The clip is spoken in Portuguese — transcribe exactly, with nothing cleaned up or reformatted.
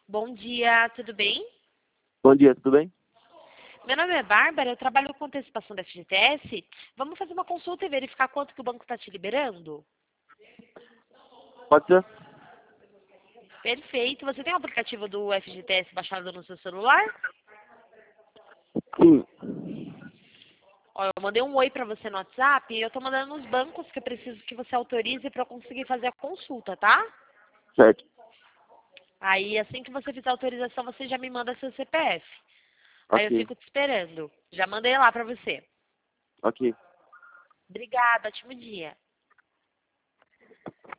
Bom dia, tudo bem? Bom dia, tudo bem? Meu nome é Bárbara, eu trabalho com antecipação da F G T S. Vamos fazer uma consulta e verificar quanto que o banco está te liberando? Pode ser? Perfeito. Você tem o aplicativo do F G T S baixado no seu celular? Sim. Ó, eu mandei um oi para você no WhatsApp e eu estou mandando nos bancos que eu preciso que você autorize para eu conseguir fazer a consulta, tá? Certo. Aí, assim que você fizer a autorização, você já me manda seu C P F. Aí eu Ok. fico te esperando. Já mandei lá para você. Ok. Obrigada, ótimo dia.